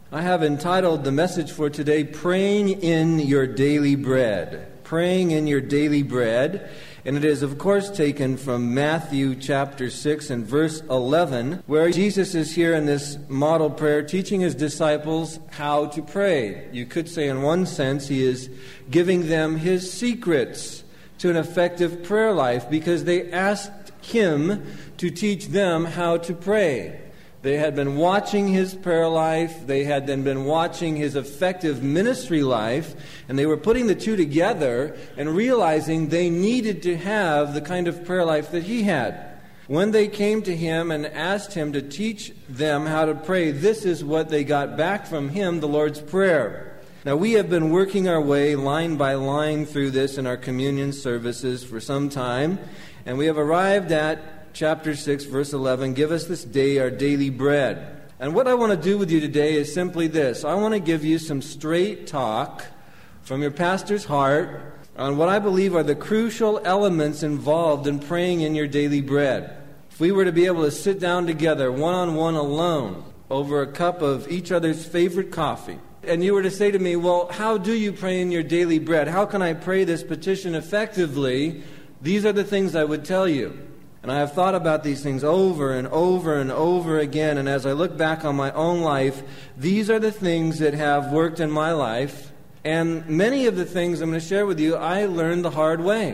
I have entitled the message for today, Praying in Your Daily Bread. Praying in Your Daily Bread. And it is, of course, taken from Matthew chapter 6 and verse 11, where Jesus is here in this model prayer teaching his disciples how to pray. You could say in one sense he is giving them his secrets to an effective prayer life because they asked him to teach them how to pray. They had been watching his prayer life. They had then been watching his effective ministry life. And they were putting the two together and realizing they needed to have the kind of prayer life that he had. When they came to him and asked him to teach them how to pray, this is what they got back from him, the Lord's Prayer. Now, we have been working our way line by line through this in our communion services for some time. And we have arrived at Chapter 6, verse 11, give us this day our daily bread. And what I want to do with you today is simply this. I want to give you some straight talk from your pastor's heart on what I believe are the crucial elements involved in praying in your daily bread. If we were to be able to sit down together, one-on-one alone, over a cup of each other's favorite coffee, and you were to say to me, well, how do you pray in your daily bread? How can I pray this petition effectively? These are the things I would tell you. And I have thought about these things over and over and over again. And as I look back on my own life, these are the things that have worked in my life. And many of the things I'm going to share with you, I learned the hard way.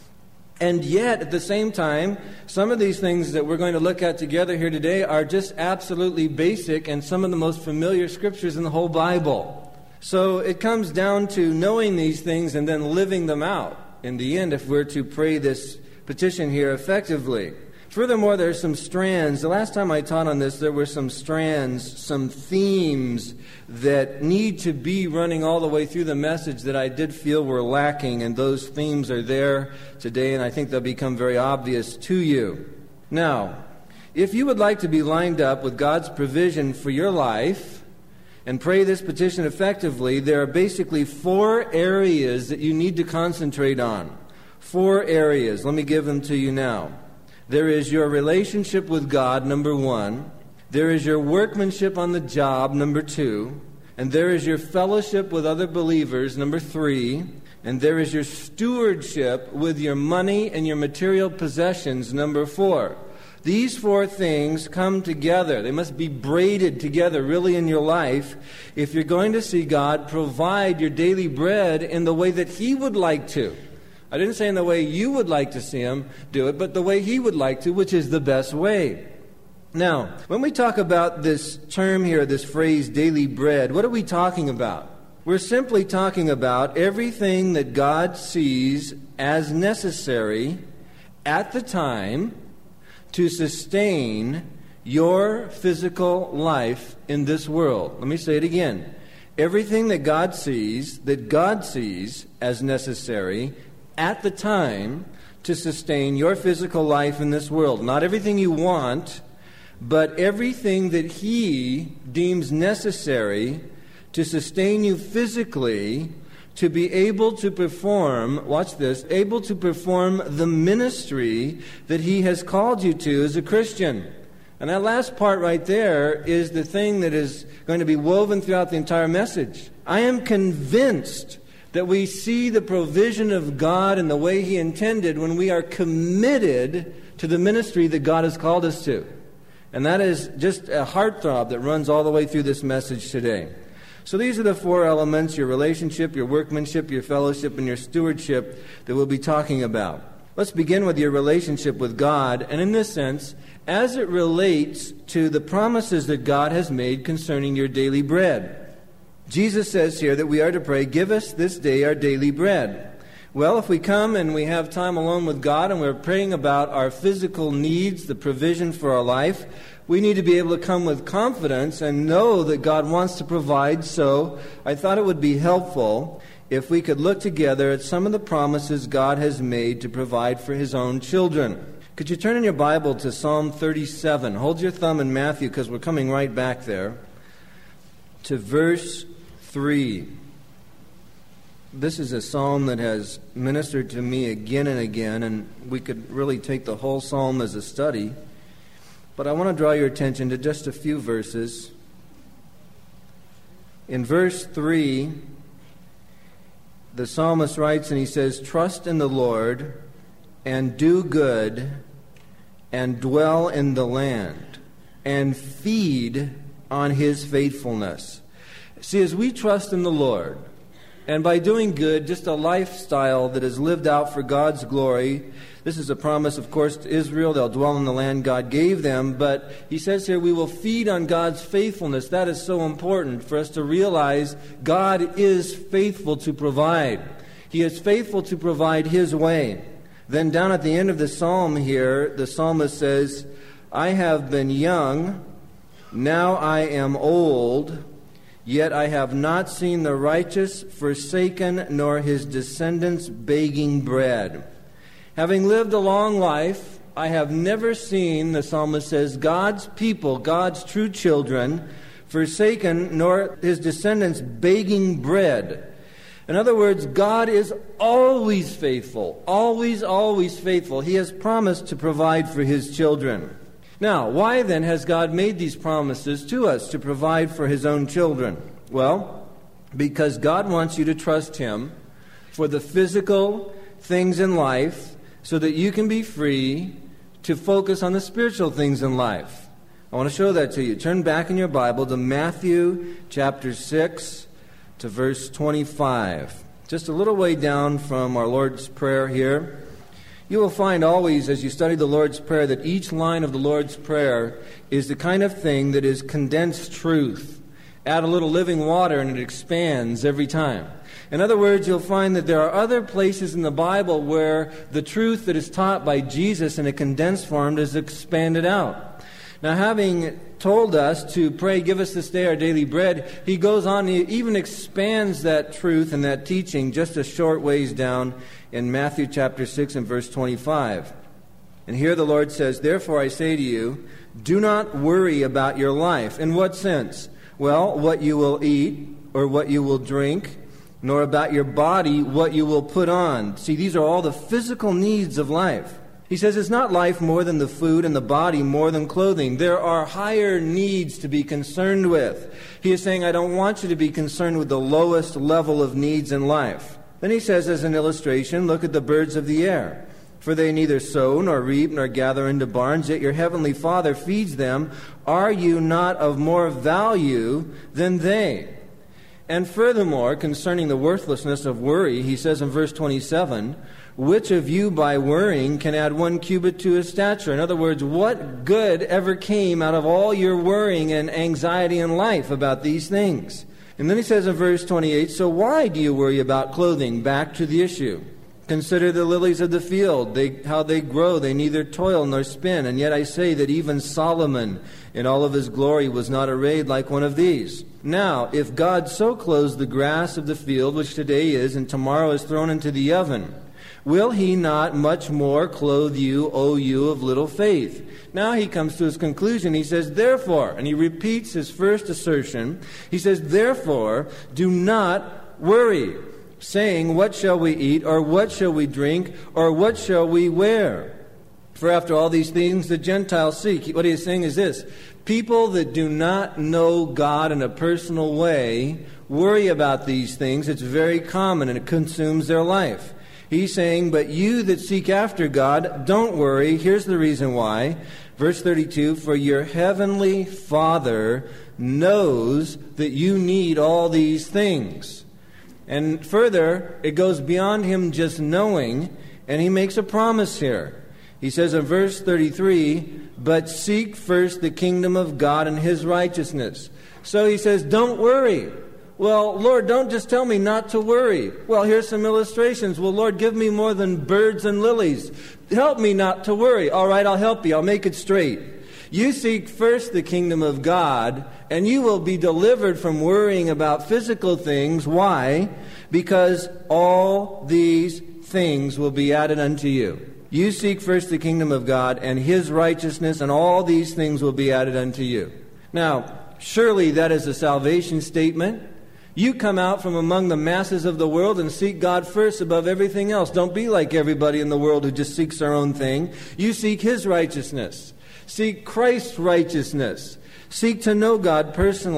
And yet, at the same time, some of these things that we're going to look at together here today are just absolutely basic and some of the most familiar scriptures in the whole Bible. So it comes down to knowing these things and then living them out in the end if we're to pray this petition here effectively. Furthermore, there's some strands. The last time I taught on this, there were some strands, some themes that need to be running all the way through the message that I did feel were lacking, and those themes are there today, and I think they'll become very obvious to you. Now, if you would like to be lined up with God's provision for your life and pray this petition effectively, there are basically 4 areas that you need to concentrate on. 4 areas. Let me give them to you now. There is your relationship with God, number 1. There is your workmanship on the job, number 2. And there is your fellowship with other believers, number 3. And there is your stewardship with your money and your material possessions, number 4. These 4 things come together. They must be braided together really in your life if you're going to see God provide your daily bread in the way that He would like to. I didn't say in the way you would like to see Him do it, but the way He would like to, which is the best way. Now, when we talk about this term here, this phrase, daily bread, what are we talking about? We're simply talking about everything that God sees as necessary at the time to sustain your physical life in this world. Let me say it again. Everything that God sees as necessary at the time to sustain your physical life in this world. Not everything you want, but everything that He deems necessary to sustain you physically to be able to perform, watch this, able to perform the ministry that He has called you to as a Christian. And that last part right there is the thing that is going to be woven throughout the entire message. I am convinced that we see the provision of God in the way He intended when we are committed to the ministry that God has called us to. And that is just a heartthrob that runs all the way through this message today. So these are the 4 elements, your relationship, your workmanship, your fellowship, and your stewardship that we'll be talking about. Let's begin with your relationship with God, and in this sense, as it relates to the promises that God has made concerning your daily bread. Jesus says here that we are to pray, give us this day our daily bread. Well, if we come and we have time alone with God and we're praying about our physical needs, the provision for our life, we need to be able to come with confidence and know that God wants to provide. So I thought it would be helpful if we could look together at some of the promises God has made to provide for His own children. Could you turn in your Bible to Psalm 37? Hold your thumb in Matthew because we're coming right back there. To verse 3. This is a psalm that has ministered to me again and again, and we could really take the whole psalm as a study. But I want to draw your attention to just a few verses. In verse 3, the psalmist writes and he says, "Trust in the Lord and do good and dwell in the land and feed on his faithfulness." See, as we trust in the Lord, and by doing good, just a lifestyle that is lived out for God's glory. This is a promise, of course, to Israel. They'll dwell in the land God gave them. But he says here, we will feed on God's faithfulness. That is so important for us to realize God is faithful to provide. He is faithful to provide his way. Then down at the end of the psalm here, the psalmist says, "I have been young, now I am old, yet I have not seen the righteous forsaken, nor his descendants begging bread." Having lived a long life, I have never seen, the psalmist says, God's people, God's true children, forsaken, nor his descendants begging bread. In other words, God is always faithful, always, always faithful. He has promised to provide for his children. Now, why then has God made these promises to us to provide for his own children? Well, because God wants you to trust him for the physical things in life so that you can be free to focus on the spiritual things in life. I want to show that to you. Turn back in your Bible to Matthew chapter 6 to verse 25. Just a little way down from our Lord's Prayer here. You will find always, as you study the Lord's Prayer, that each line of the Lord's Prayer is the kind of thing that is condensed truth. Add a little living water and it expands every time. In other words, you'll find that there are other places in the Bible where the truth that is taught by Jesus in a condensed form is expanded out. Now, having told us to pray, "Give us this day our daily bread," he goes on, he even expands that truth and that teaching just a short ways down in Matthew chapter 6 and verse 25. And here the Lord says, "Therefore I say to you, do not worry about your life." In what sense? Well, what you will eat or what you will drink, nor about your body what you will put on. See, these are all the physical needs of life. He says it's not life more than the food and the body more than clothing. There are higher needs to be concerned with. He is saying, I don't want you to be concerned with the lowest level of needs in life. Then he says as an illustration, look at the birds of the air. For they neither sow nor reap nor gather into barns, yet your heavenly Father feeds them. Are you not of more value than they? And furthermore, concerning the worthlessness of worry, he says in verse 27, which of you by worrying can add 1 cubit to his stature? In other words, what good ever came out of all your worrying and anxiety in life about these things? And then he says in verse 28, so why do you worry about clothing? Back to the issue. Consider the lilies of the field, how they grow, they neither toil nor spin. And yet I say that even Solomon in all of his glory was not arrayed like one of these. Now, if God so clothes the grass of the field, which today is and tomorrow is thrown into the oven, will he not much more clothe you, O you of little faith? Now he comes to his conclusion. He says, therefore, and he repeats his first assertion. He says, therefore, do not worry, saying, what shall we eat, or what shall we drink, or what shall we wear? For after all these things the Gentiles seek. What he is saying is this. People that do not know God in a personal way worry about these things. It's very common and it consumes their life. He's saying, but you that seek after God, don't worry. Here's the reason why. Verse 32, for your heavenly Father knows that you need all these things. And further, it goes beyond him just knowing, and he makes a promise here. He says in verse 33, but seek first the kingdom of God and his righteousness. So he says, don't worry. Well, Lord, don't just tell me not to worry. Well, here's some illustrations. Well, Lord, give me more than birds and lilies. Help me not to worry. All right, I'll help you. I'll make it straight. You seek first the kingdom of God, and you will be delivered from worrying about physical things. Why? Because all these things will be added unto you. You seek first the kingdom of God and his righteousness, and all these things will be added unto you. Now, surely that is a salvation statement. You come out from among the masses of the world and seek God first above everything else. Don't be like everybody in the world who just seeks their own thing. You seek his righteousness. Seek Christ's righteousness. Seek to know God personally.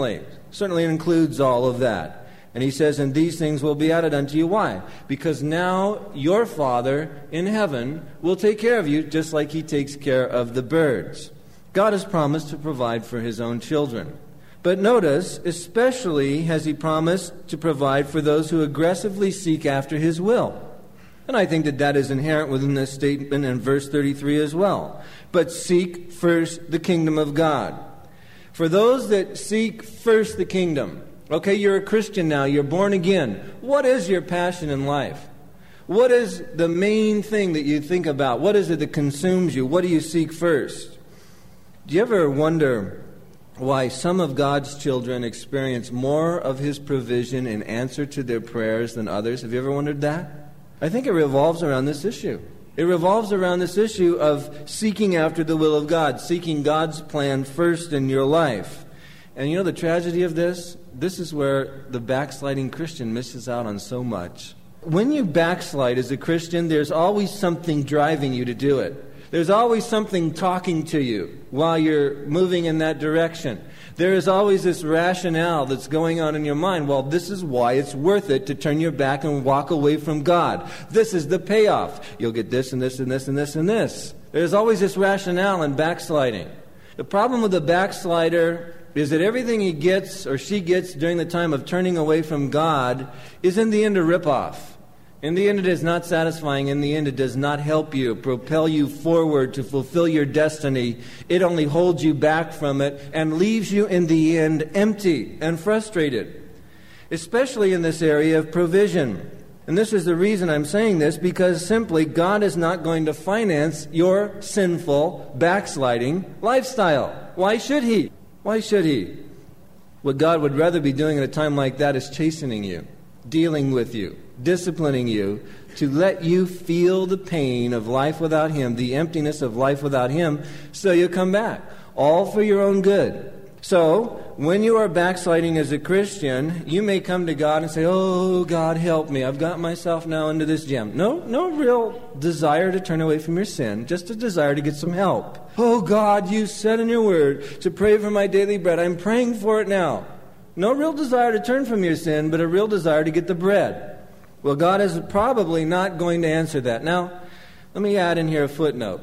Certainly it includes all of that. And he says, and these things will be added unto you. Why? Because now your Father in heaven will take care of you just like he takes care of the birds. God has promised to provide for his own children. But notice, especially has he promised to provide for those who aggressively seek after his will. And I think that is inherent within this statement in verse 33 as well. But seek first the kingdom of God. For those that seek first the kingdom, okay, you're a Christian now, you're born again. What is your passion in life? What is the main thing that you think about? What is it that consumes you? What do you seek first? Do you ever wonder why some of God's children experience more of his provision in answer to their prayers than others? Have you ever wondered that? I think it revolves around this issue. It revolves around this issue of seeking after the will of God, seeking God's plan first in your life. And you know the tragedy of this? This is where the backsliding Christian misses out on so much. When you backslide as a Christian, there's always something driving you to do it. There's always something talking to you while you're moving in that direction. There is always this rationale that's going on in your mind. Well, this is why it's worth it to turn your back and walk away from God. This is the payoff. You'll get this and this and this and this and this. There's always this rationale in backsliding. The problem with the backslider is that everything he gets or she gets during the time of turning away from God is in the end a ripoff. In the end, it is not satisfying. In the end, it does not help you, propel you forward to fulfill your destiny. It only holds you back from it and leaves you in the end empty and frustrated, especially in this area of provision. And this is the reason I'm saying this, because simply God is not going to finance your sinful, backsliding lifestyle. Why should he? Why should he? What God would rather be doing at a time like that is chastening you, dealing with you, disciplining you, to let you feel the pain of life without him, the emptiness of life without him, so you come back, all for your own good. So, when you are backsliding as a Christian, you may come to God and say, oh, God, help me. I've got myself now into this jam. No real desire to turn away from your sin, just a desire to get some help. Oh, God, you said in your word to pray for my daily bread. I'm praying for it now. No real desire to turn from your sin, but a real desire to get the bread. Well, God is probably not going to answer that. Now, let me add in here a footnote.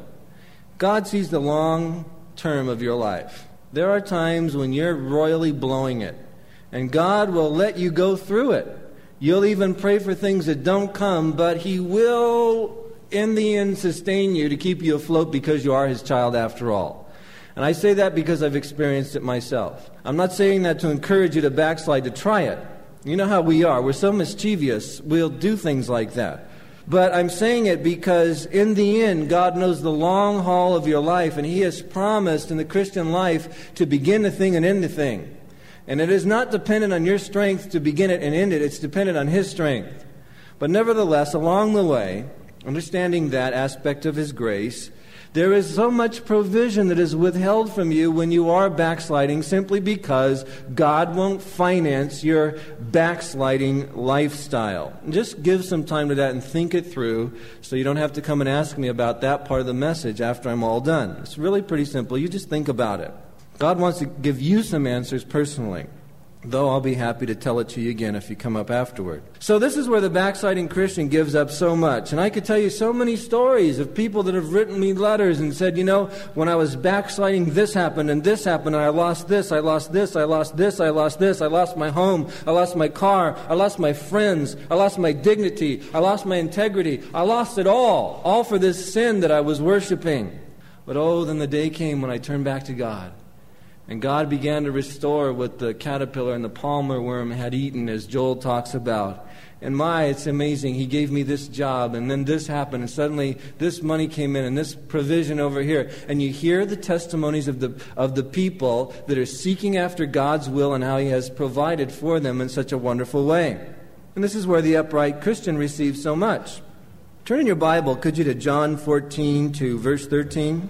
God sees the long term of your life. There are times when you're royally blowing it, and God will let you go through it. You'll even pray for things that don't come, but he will, in the end, sustain you to keep you afloat because you are his child after all. And I say that because I've experienced it myself. I'm not saying that to encourage you to backslide, to try it. You know how we are. We're so mischievous. We'll do things like that. But I'm saying it because in the end, God knows the long haul of your life, and he has promised in the Christian life to begin a thing and end a thing. And it is not dependent on your strength to begin it and end it. It's dependent on his strength. But nevertheless, along the way, understanding that aspect of his grace, there is so much provision that is withheld from you when you are backsliding simply because God won't finance your backsliding lifestyle. Just give some time to that and think it through so you don't have to come and ask me about that part of the message after I'm all done. It's really pretty simple. You just think about it. God wants to give you some answers personally, though I'll be happy to tell it to you again if you come up afterward. So this is where the backsliding Christian gives up so much. And I could tell you so many stories of people that have written me letters and said, you know, when I was backsliding, this happened, and I lost this, I lost this, I lost this, I lost this, I lost my home, I lost my car, I lost my friends, I lost my dignity, I lost my integrity, I lost it all for this sin that I was worshiping. But oh, then the day came when I turned back to God. And God began to restore what the caterpillar and the palmer worm had eaten, as Joel talks about. And it's amazing. He gave me this job, and then this happened, and suddenly this money came in, and this provision over here. And you hear the testimonies of the people that are seeking after God's will and how he has provided for them in such a wonderful way. And this is where the upright Christian receives so much. Turn in your Bible, could you, to John 14 to verse 13?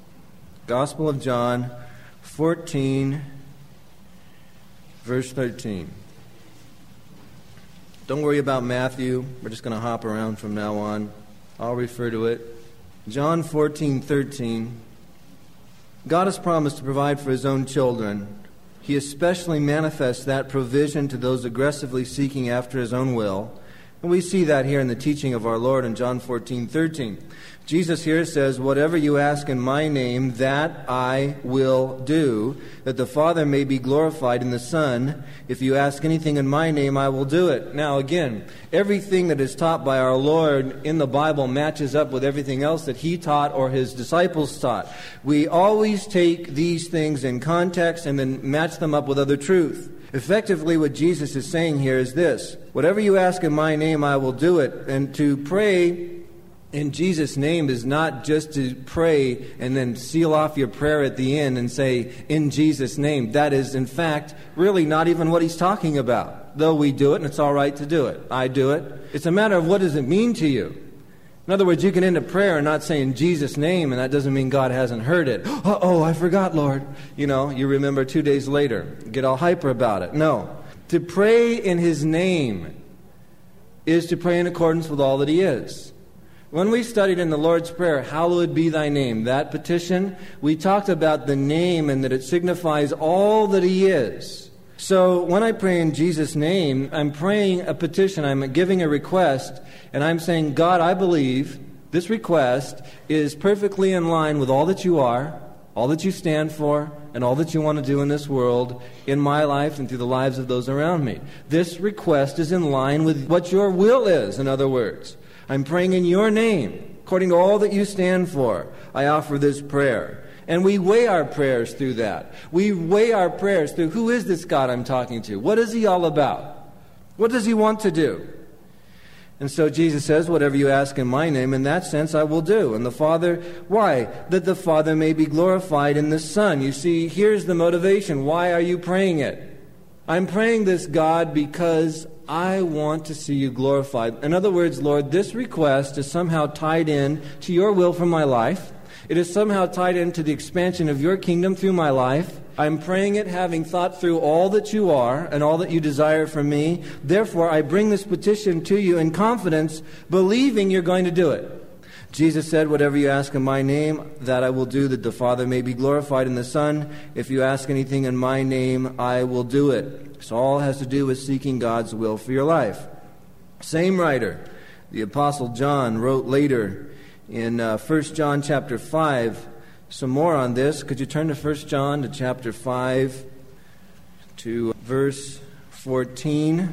Gospel of John 14, verse 13. Don't worry about Matthew. We're just going to hop around from now on. I'll refer to it. John 14:13. God has promised to provide for his own children. He especially manifests that provision to those aggressively seeking after His own will. And we see that here in the teaching of our Lord in John 14:13. Jesus here says, "Whatever you ask in my name, that I will do, that the Father may be glorified in the Son. If you ask anything in my name, I will do it." Now again, everything that is taught by our Lord in the Bible matches up with everything else that He taught or His disciples taught. We always take these things in context and then match them up with other truth. Effectively, what Jesus is saying here is this: whatever you ask in my name, I will do it. And to pray in Jesus' name is not just to pray and then seal off your prayer at the end and say, "In Jesus' name." That is, in fact, really not even what He's talking about. Though we do it, and it's all right to do it. I do it. It's a matter of what does it mean to you. In other words, you can end a prayer and not say "in Jesus' name," and that doesn't mean God hasn't heard it. "Uh-oh, I forgot, Lord." You remember 2 days later. Get all hyper about it. No. To pray in His name is to pray in accordance with all that He is. When we studied in the Lord's Prayer, "Hallowed be thy name," that petition, we talked about the name and that it signifies all that He is. So when I pray in Jesus' name, I'm praying a petition, I'm giving a request, and I'm saying, "God, I believe this request is perfectly in line with all that you are, all that you stand for, and all that you want to do in this world, in my life and through the lives of those around me. This request is in line with what your will is, in other words. I'm praying in your name, according to all that you stand for. I offer this prayer." And we weigh our prayers through that. We weigh our prayers through, who is this God I'm talking to? What is He all about? What does He want to do? And so Jesus says, "Whatever you ask in my name, in that sense I will do." And the Father, why? That the Father may be glorified in the Son. You see, here's the motivation. Why are you praying it? I'm praying this, God, because I want to see you glorified. In other words, Lord, this request is somehow tied in to your will for my life. It is somehow tied into the expansion of your kingdom through my life. I'm praying it having thought through all that you are and all that you desire from me. Therefore, I bring this petition to you in confidence, believing you're going to do it. Jesus said, "Whatever you ask in my name, that I will do, that the Father may be glorified in the Son. If you ask anything in my name, I will do it." So all has to do with seeking God's will for your life. Same writer, the Apostle John, wrote later in 1 John chapter 5, some more on this. Could you turn to 1 John to chapter 5 to verse 14,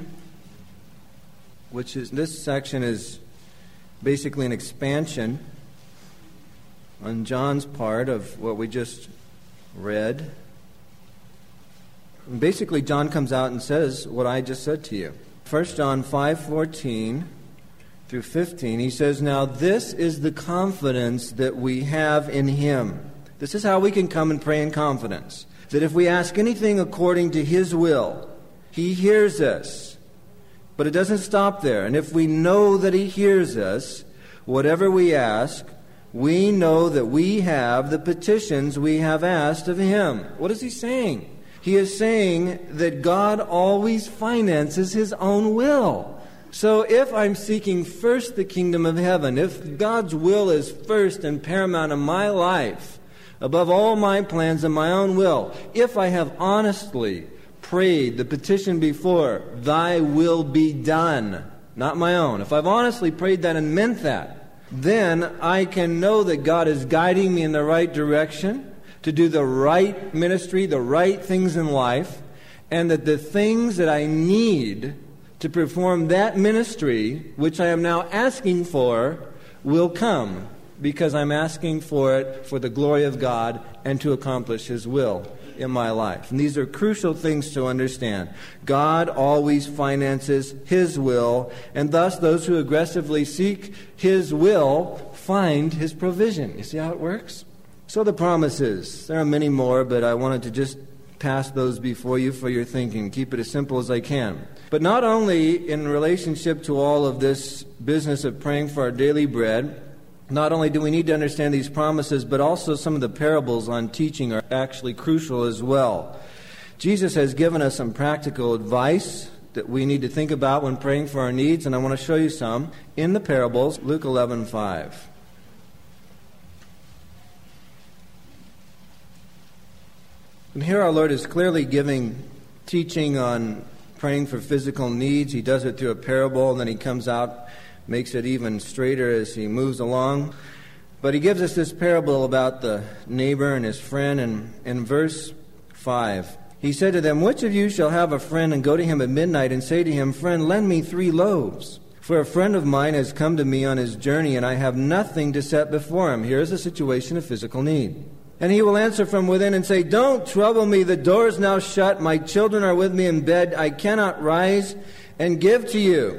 which is, this section is basically an expansion on John's part of what we just read. And basically, John comes out and says what I just said to you. 1 John 5:14 through 15, he says, "Now this is the confidence that we have in Him." This is how we can come and pray in confidence. That if we ask anything according to His will, He hears us. But it doesn't stop there. And if we know that He hears us, whatever we ask, we know that we have the petitions we have asked of Him. What is he saying? He is saying that God always finances His own will. So if I'm seeking first the kingdom of heaven, if God's will is first and paramount in my life, above all my plans and my own will, if I have honestly prayed the petition before, "Thy will be done," not my own, if I've honestly prayed that and meant that, then I can know that God is guiding me in the right direction to do the right ministry, the right things in life, and that the things that I need to perform that ministry, which I am now asking for, will come, because I'm asking for it for the glory of God and to accomplish His will in my life. And these are crucial things to understand. God always finances His will, and thus those who aggressively seek His will find His provision. You see how it works? So the promises. There are many more, but I wanted to just pass those before you for your thinking. Keep it as simple as I can. But not only in relationship to all of this business of praying for our daily bread, not only do we need to understand these promises, but also some of the parables on teaching are actually crucial as well. Jesus has given us some practical advice that we need to think about when praying for our needs, and I want to show you some in the parables. Luke 11:5. And here our Lord is clearly giving teaching on praying for physical needs. He does it through a parable, and then he comes out, makes it even straighter as he moves along. But he gives us this parable about the neighbor and his friend, and in verse 5, he said to them, "Which of you shall have a friend and go to him at midnight and say to him, 'Friend, lend me 3 loaves. For a friend of mine has come to me on his journey, and I have nothing to set before him.'" Here is a situation of physical need. "And he will answer from within and say, 'Don't trouble me, the door is now shut, my children are with me in bed, I cannot rise and give to you.'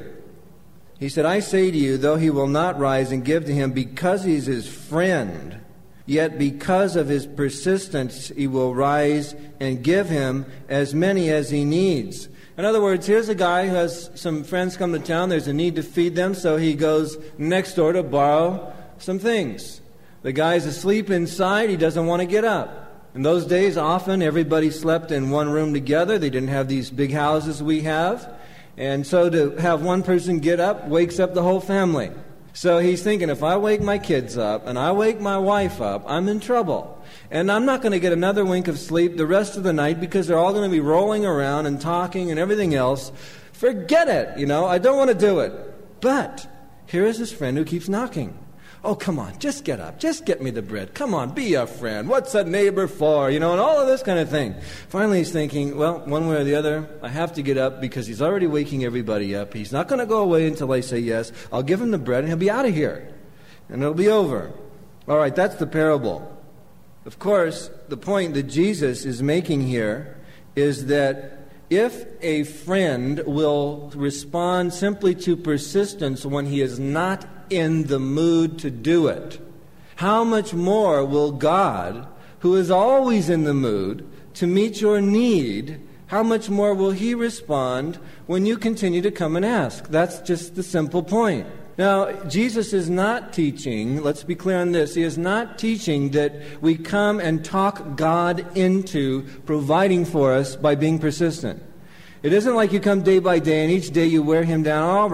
He said, 'I say to you, though he will not rise and give to him because he's his friend, yet because of his persistence he will rise and give him as many as he needs.'" In other words, here's a guy who has some friends come to town. There's a need to feed them, so he goes next door to borrow some things. The guy's asleep inside. He doesn't want to get up. In those days, often everybody slept in one room together. They didn't have these big houses we have. And so to have one person get up wakes up the whole family. So he's thinking, if I wake my kids up and I wake my wife up, I'm in trouble. And I'm not going to get another wink of sleep the rest of the night because they're all going to be rolling around and talking and everything else. Forget it, I don't want to do it. But here is his friend who keeps knocking. "Oh, come on, just get up. Just get me the bread. Come on, be a friend. What's a neighbor for?" And all of this kind of thing. Finally, he's thinking, well, one way or the other, I have to get up because he's already waking everybody up. He's not going to go away until I say yes. I'll give him the bread and he'll be out of here. And it'll be over. All right, that's the parable. Of course, the point that Jesus is making here is that if a friend will respond simply to persistence when he is not in the mood to do it, how much more will God, who is always in the mood to meet your need, how much more will he respond when you continue to come and ask? That's just the simple point. Now, Jesus is not teaching, let's be clear on this, he is not teaching that we come and talk God into providing for us by being persistent. It isn't like you come day by day and each day you wear him down, all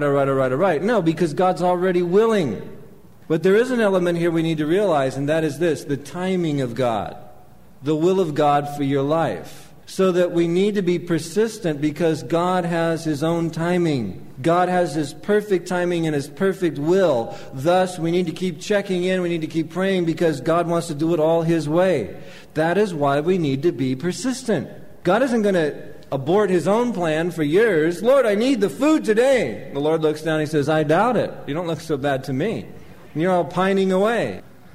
right. No, because God's already willing. But there is an element here we need to realize, and that is this, the timing of God, the will of God for your life. So that we need to be persistent because God has his own timing. God has his perfect timing and his perfect will. Thus, we need to keep checking in. We need to keep praying because God wants to do it all his way. That is why we need to be persistent. God isn't going to abort his own plan for years. "Lord, I need the food today." The Lord looks down and he says, "I doubt it. You don't look so bad to me. And you're all pining away."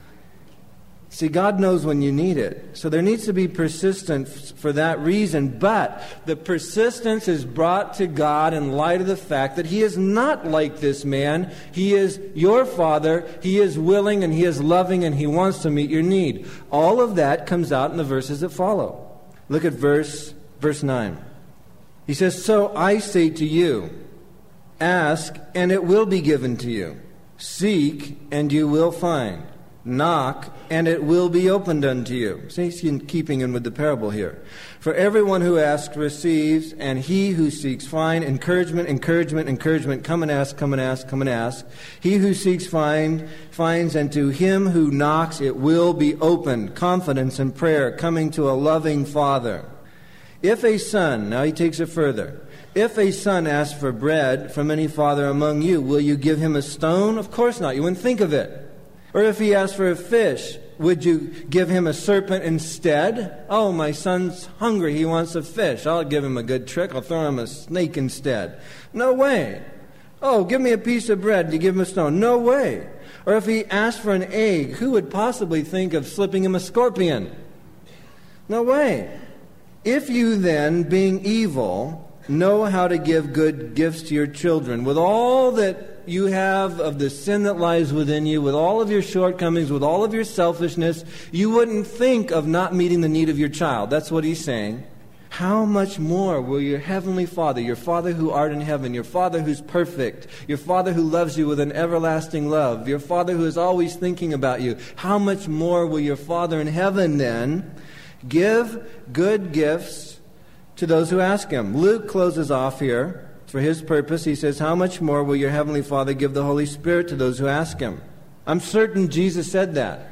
See, God knows when you need it. So there needs to be persistence for that reason. But the persistence is brought to God in light of the fact that he is not like this man. He is your Father. He is willing and he is loving and he wants to meet your need. All of that comes out in the verses that follow. Look at verse 9. He says, "So I say to you, ask and it will be given to you. Seek and you will find. Knock, and it will be opened unto you." So he's keeping in with the parable here. "For everyone who asks receives, and he who seeks finds." Encouragement. Come and ask. "He who seeks finds, and to him who knocks it will be opened." Confidence and prayer coming to a loving Father. "If a son," now he takes it further, "if a son asks for bread from any father among you, will you give him a stone? Of course not. You wouldn't think of it. Or if he asks for a fish, would you give him a serpent instead? Oh, my son's hungry. He wants a fish. I'll give him a good trick. I'll throw him a snake instead. No way. Oh, give me a piece of bread. You give him a stone. No way. Or if he asks for an egg, who would possibly think of slipping him a scorpion? No way. If you then, being evil, know how to give good gifts to your children, with all that you have of the sin that lies within you, with all of your shortcomings, with all of your selfishness, you wouldn't think of not meeting the need of your child." That's what he's saying. "How much more will your heavenly Father, your Father who art in heaven, your Father who's perfect, your Father who loves you with an everlasting love, your Father who is always thinking about you, how much more will your Father in heaven then give good gifts to those who ask him?" Luke closes off here. For his purpose, he says, "How much more will your heavenly Father give the Holy Spirit to those who ask him?" I'm certain Jesus said that.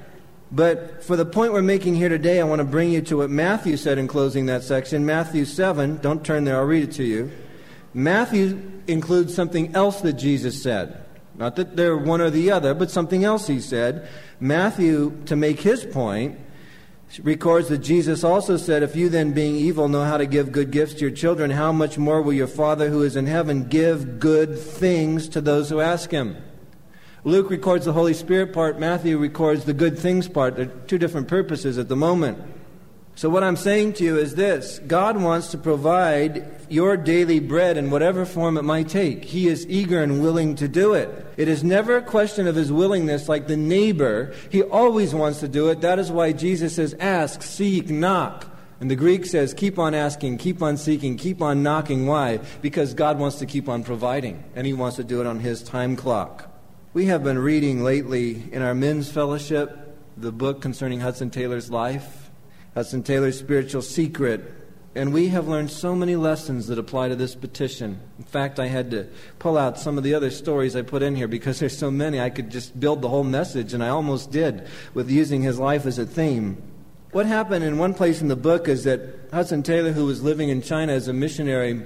But for the point we're making here today, I want to bring you to what Matthew said in closing that section. Matthew 7, don't turn there, I'll read it to you. Matthew includes something else that Jesus said. Not that they're one or the other, but something else he said. Matthew, to make his point, records that Jesus also said, if you then being evil know how to give good gifts to your children, how much more will your Father who is in heaven give good things to those who ask him? Luke records the Holy Spirit part. Matthew records the good things part. They're two different purposes at the moment. So what I'm saying to you is this. God wants to provide your daily bread in whatever form it might take. He is eager and willing to do it. It is never a question of his willingness like the neighbor. He always wants to do it. That is why Jesus says, ask, seek, knock. And the Greek says, keep on asking, keep on seeking, keep on knocking. Why? Because God wants to keep on providing. And he wants to do it on his time clock. We have been reading lately in our men's fellowship the book concerning Hudson Taylor's life, Hudson Taylor's Spiritual Secret, and we have learned so many lessons that apply to this petition. In fact, I had to pull out some of the other stories I put in here because there's so many. I could just build the whole message, and I almost did with using his life as a theme. What happened in one place in the book is that Hudson Taylor, who was living in China as a missionary,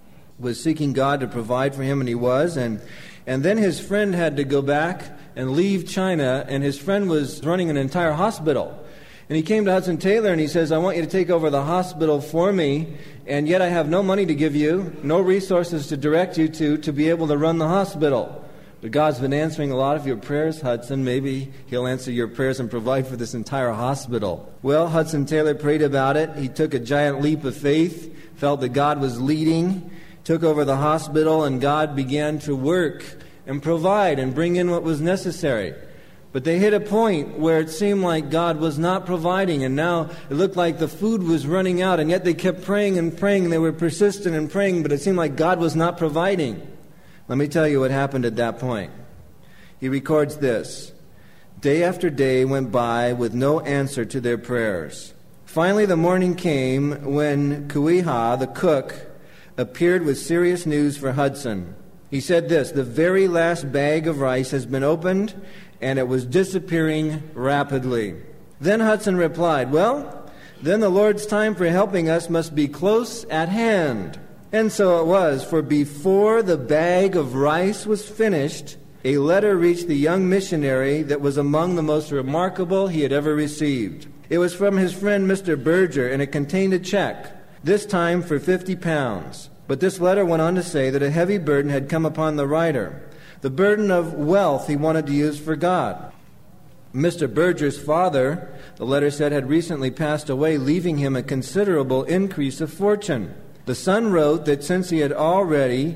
was seeking God to provide for him, and he was, and then his friend had to go back and leave China, and his friend was running an entire hospital. And he came to Hudson Taylor and he says, I want you to take over the hospital for me, and yet I have no money to give you, no resources to direct you to be able to run the hospital. But God's been answering a lot of your prayers, Hudson. Maybe he'll answer your prayers and provide for this entire hospital. Well, Hudson Taylor prayed about it. He took a giant leap of faith, felt that God was leading, took over the hospital, and God began to work and provide and bring in what was necessary. But they hit a point where it seemed like God was not providing, and now it looked like the food was running out, and yet they kept praying and praying. They were persistent in praying, but it seemed like God was not providing. Let me tell you what happened at that point. He records this. Day after day went by with no answer to their prayers. Finally, the morning came when Kuiha, the cook, appeared with serious news for Hudson. He said this, the very last bag of rice has been opened, and it was disappearing rapidly. Then Hudson replied, well, then the Lord's time for helping us must be close at hand. And so it was, for before the bag of rice was finished, a letter reached the young missionary that was among the most remarkable he had ever received. It was from his friend Mr. Berger, and it contained a check, this time for 50 pounds. But this letter went on to say that a heavy burden had come upon the writer, the burden of wealth he wanted to use for God. Mr. Berger's father, the letter said, had recently passed away, leaving him a considerable increase of fortune. The son wrote that since he already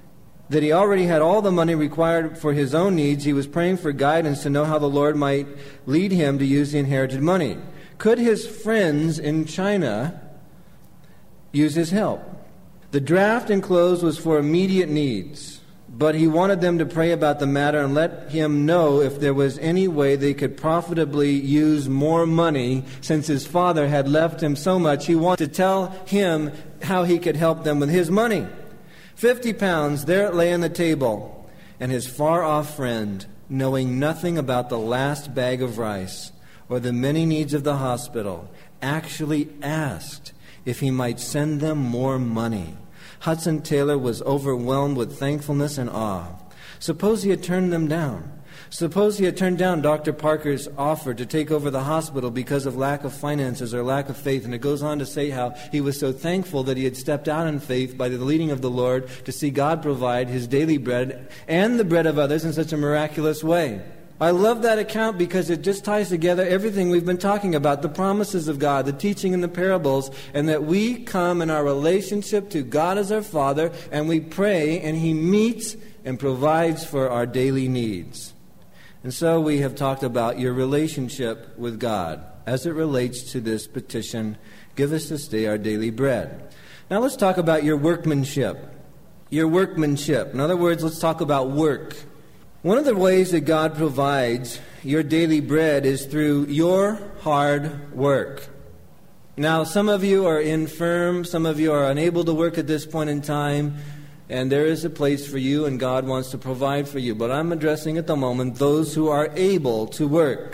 had all the money required for his own needs, he was praying for guidance to know how the Lord might lead him to use the inherited money. Could his friends in China use his help? The draft enclosed was for immediate needs, but he wanted them to pray about the matter and let him know if there was any way they could profitably use more money since his father had left him so much. He wanted to tell him how he could help them with his money. 50 pounds, there it lay on the table, and his far-off friend, knowing nothing about the last bag of rice or the many needs of the hospital, actually asked if he might send them more money. Hudson Taylor was overwhelmed with thankfulness and awe. Suppose he had turned them down. Suppose he had turned down Dr. Parker's offer to take over the hospital because of lack of finances or lack of faith. And it goes on to say how he was so thankful that he had stepped out in faith by the leading of the Lord to see God provide his daily bread and the bread of others in such a miraculous way. I love that account because it just ties together everything we've been talking about, the promises of God, the teaching in the parables, and that we come in our relationship to God as our Father, and we pray, and He meets and provides for our daily needs. And so we have talked about your relationship with God as it relates to this petition, give us this day our daily bread. Now let's talk about your workmanship. Your workmanship. In other words, let's talk about work. One of the ways that God provides your daily bread is through your hard work. Now, some of you are infirm, some of you are unable to work at this point in time, and there is a place for you, and God wants to provide for you. But I'm addressing at the moment those who are able to work.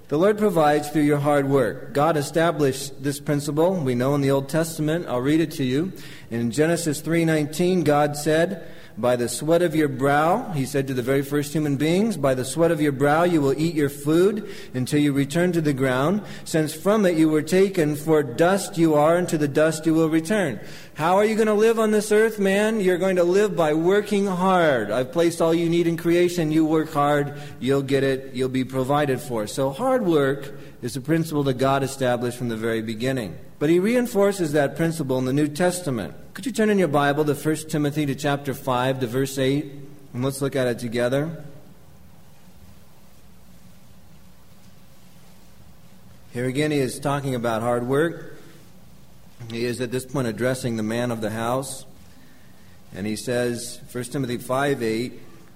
The Lord provides through your hard work. God established this principle, we know in the Old Testament. I'll read it to you. In Genesis 3:19, God said, by the sweat of your brow, he said to the very first human beings, by the sweat of your brow you will eat your food until you return to the ground, since from it you were taken, for dust you are, and to the dust you will return. How are you going to live on this earth, man? You're going to live by working hard. I've placed all you need in creation. You work hard, you'll get it, you'll be provided for. So hard work is a principle that God established from the very beginning. But he reinforces that principle in the New Testament. Could you turn in your Bible to 1 Timothy to chapter 5 to verse 8? And let's look at it together. Here again he is talking about hard work. He is at this point addressing the man of the house. And he says, 1 Timothy 5:8,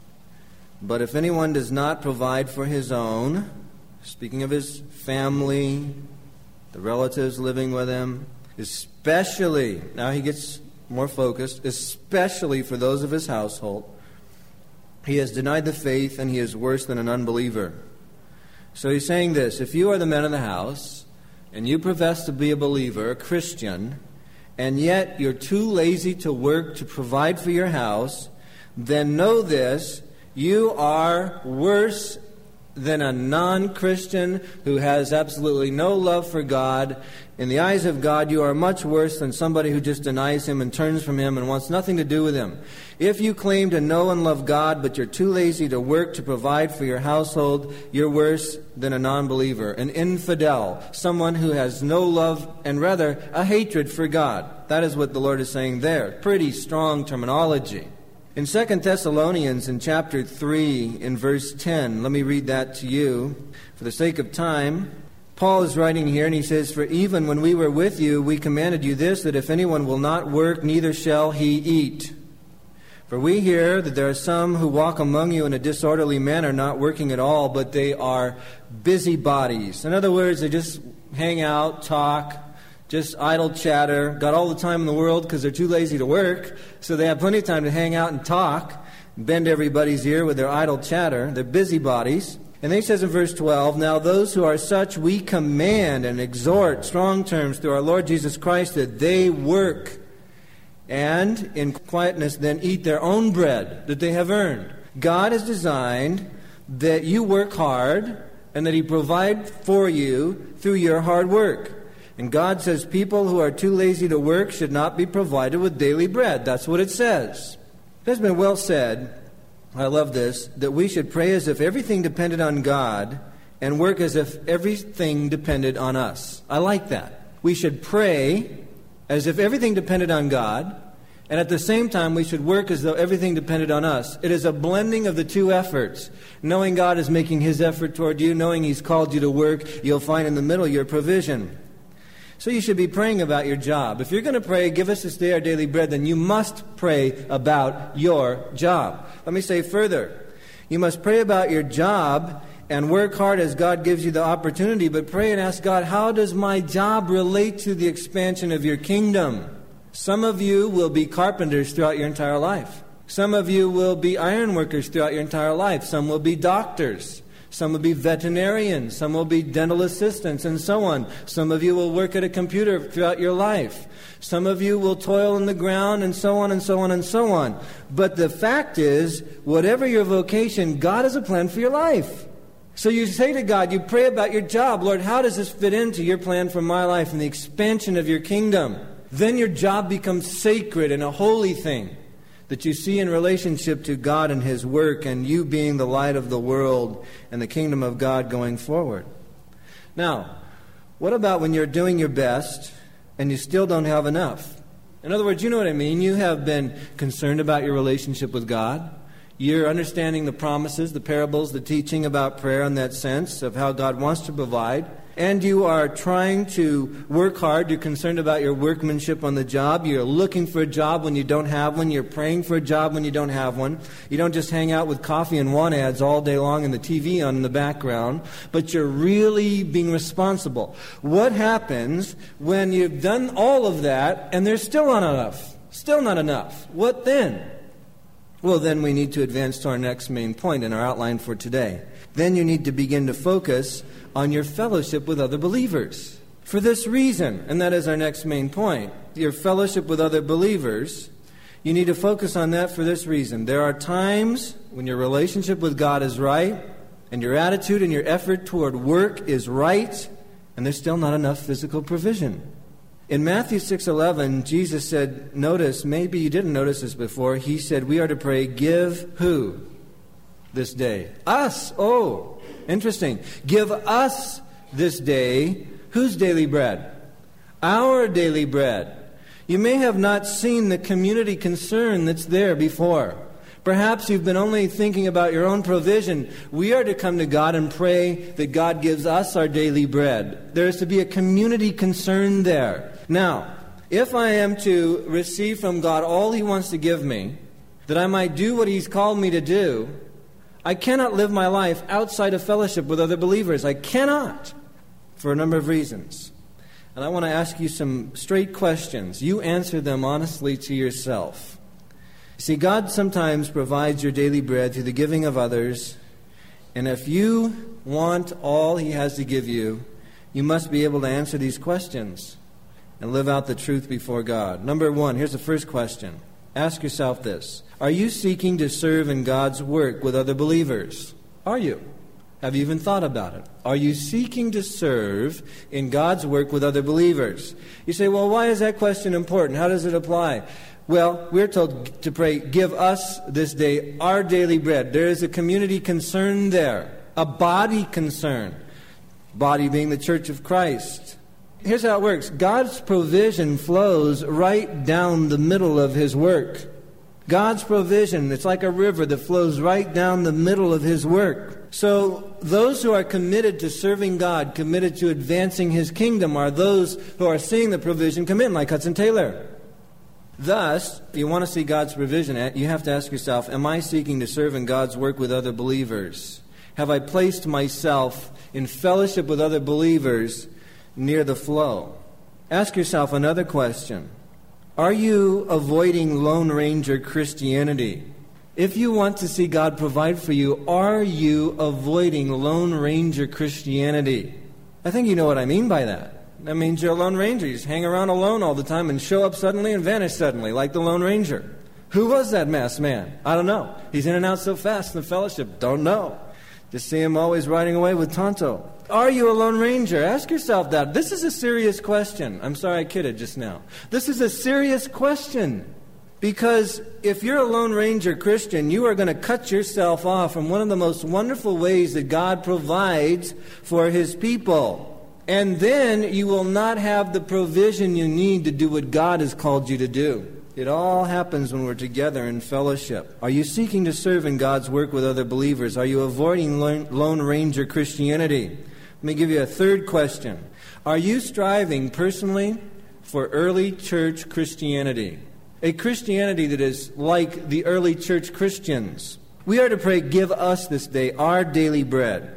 but if anyone does not provide for his own, speaking of his family, the relatives living with him, especially, now he gets more focused, especially for those of his household, he has denied the faith and he is worse than an unbeliever. So he's saying this, if you are the man of the house and you profess to be a believer, a Christian, and yet you're too lazy to work to provide for your house, then know this, you are worse than a non-Christian who has absolutely no love for God. In the eyes of God, you are much worse than somebody who just denies Him and turns from Him and wants nothing to do with Him. If you claim to know and love God, but you're too lazy to work to provide for your household, you're worse than a non-believer, an infidel, someone who has no love and rather a hatred for God. That is what the Lord is saying there. Pretty strong terminology. In 2 Thessalonians, in chapter 3, in verse 10, let me read that to you for the sake of time. Paul is writing here, and he says, for even when we were with you, we commanded you this, that if anyone will not work, neither shall he eat. For we hear that there are some who walk among you in a disorderly manner, not working at all, but they are busybodies. In other words, they just hang out, talk, just idle chatter, got all the time in the world because they're too lazy to work, so they have plenty of time to hang out and talk, bend everybody's ear with their idle chatter. They're busybodies. And then he says in verse 12, now those who are such we command and exhort, strong terms, through our Lord Jesus Christ, that they work and in quietness then eat their own bread that they have earned. God has designed that you work hard and that He provide for you through your hard work. And God says people who are too lazy to work should not be provided with daily bread. That's what it says. It has been well said, I love this, that we should pray as if everything depended on God and work as if everything depended on us. I like that. We should pray as if everything depended on God, and at the same time we should work as though everything depended on us. It is a blending of the two efforts. Knowing God is making His effort toward you, knowing He's called you to work, you'll find in the middle your provision. So you should be praying about your job. If you're going to pray, give us this day our daily bread, then you must pray about your job. Let me say further. You must pray about your job and work hard as God gives you the opportunity, but pray and ask God, how does my job relate to the expansion of your kingdom? Some of you will be carpenters throughout your entire life. Some of you will be iron workers throughout your entire life. Some will be doctors. Some will be veterinarians. Some will be dental assistants and so on. Some of you will work at a computer throughout your life. Some of you will toil in the ground and so on and so on and so on. But the fact is, whatever your vocation, God has a plan for your life. So you say to God, you pray about your job. Lord, how does this fit into your plan for my life and the expansion of your kingdom? Then your job becomes sacred and a holy thing that you see in relationship to God and His work and you being the light of the world and the kingdom of God going forward. Now, what about when you're doing your best and you still don't have enough? In other words, you know what I mean. You have been concerned about your relationship with God. You're understanding the promises, the parables, the teaching about prayer in that sense of how God wants to provide. And you are trying to work hard. You're concerned about your workmanship on the job. You're looking for a job when you don't have one. You're praying for a job when you don't have one. You don't just hang out with coffee and want ads all day long and the TV on in the background, but you're really being responsible. What happens when you've done all of that and there's still not enough? Still not enough. What then? Well, then we need to advance to our next main point in our outline for today. Then you need to begin to focus on your fellowship with other believers. For this reason, and that is our next main point, your fellowship with other believers, you need to focus on that for this reason. There are times when your relationship with God is right, and your attitude and your effort toward work is right, and there's still not enough physical provision. In Matthew 6:11, Jesus said, notice, maybe you didn't notice this before, he said we are to pray, give who this day? Us. Oh, interesting. Give us this day whose daily bread? Our daily bread. You may have not seen the community concern that's there before. Perhaps you've been only thinking about your own provision. We are to come to God and pray that God gives us our daily bread. There is to be a community concern there. Now, if I am to receive from God all He wants to give me, that I might do what He's called me to do, I cannot live my life outside of fellowship with other believers. I cannot, for a number of reasons. And I want to ask you some straight questions. You answer them honestly to yourself. See, God sometimes provides your daily bread through the giving of others, and if you want all He has to give you, you must be able to answer these questions and live out the truth before God. Number one, here's the first question. Ask yourself this. Are you seeking to serve in God's work with other believers? Are you? Have you even thought about it? Are you seeking to serve in God's work with other believers? You say, well, why is that question important? How does it apply? Well, we're told to pray, give us this day our daily bread. There is a community concern there, a body concern. Body being the church of Christ. Here's how it works. God's provision flows right down the middle of His work. God's provision, it's like a river that flows right down the middle of His work. So those who are committed to serving God, committed to advancing His kingdom, are those who are seeing the provision come in, like Hudson Taylor. Thus, if you want to see God's provision, you have to ask yourself, am I seeking to serve in God's work with other believers? Have I placed myself in fellowship with other believers near the flow? Ask yourself another question. Are you avoiding Lone Ranger Christianity? If you want to see God provide for you, are you avoiding Lone Ranger Christianity? I think you know what I mean by that. That means you're a Lone Ranger. You just hang around alone all the time and show up suddenly and vanish suddenly, like the Lone Ranger. Who was that masked man? I don't know. He's in and out so fast in the fellowship. Don't know. Just see him always riding away with Tonto. Are you a Lone Ranger? Ask yourself that. This is a serious question. I'm sorry I kidded just now. This is a serious question. Because if you're a Lone Ranger Christian, you are going to cut yourself off from one of the most wonderful ways that God provides for His people. And then you will not have the provision you need to do what God has called you to do. It all happens when we're together in fellowship. Are you seeking to serve in God's work with other believers? Are you avoiding Lone Ranger Christianity? Let me give you a third question. Are you striving personally for early church Christianity? A Christianity that is like the early church Christians. We are to pray, give us this day our daily bread.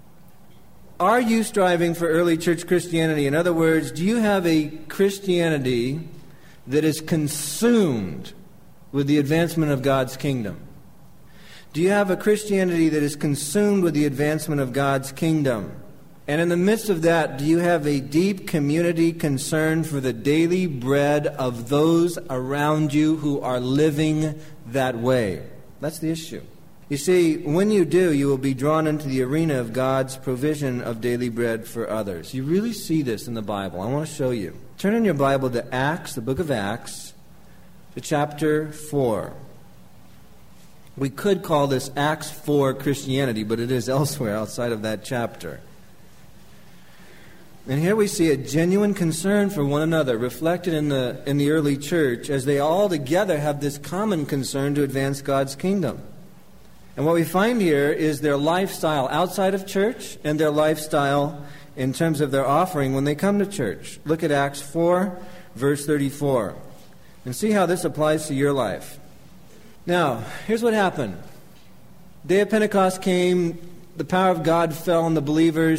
Are you striving for early church Christianity? In other words, do you have a Christianity that is consumed with the advancement of God's kingdom? Do you have a Christianity that is consumed with the advancement of God's kingdom? And in the midst of that, do you have a deep community concern for the daily bread of those around you who are living that way? That's the issue. You see, when you do, you will be drawn into the arena of God's provision of daily bread for others. You really see this in the Bible. I want to show you. Turn in your Bible to Acts, the book of Acts, to chapter 4. We could call this Acts 4 Christianity, but it is elsewhere outside of that chapter. And here we see a genuine concern for one another reflected in the early church as they all together have this common concern to advance God's kingdom. And what we find here is their lifestyle outside of church and their lifestyle in terms of their offering when they come to church. Look at Acts 4, verse 34, and see how this applies to your life. Now, here's what happened. Day of Pentecost came, the power of God fell on the believers.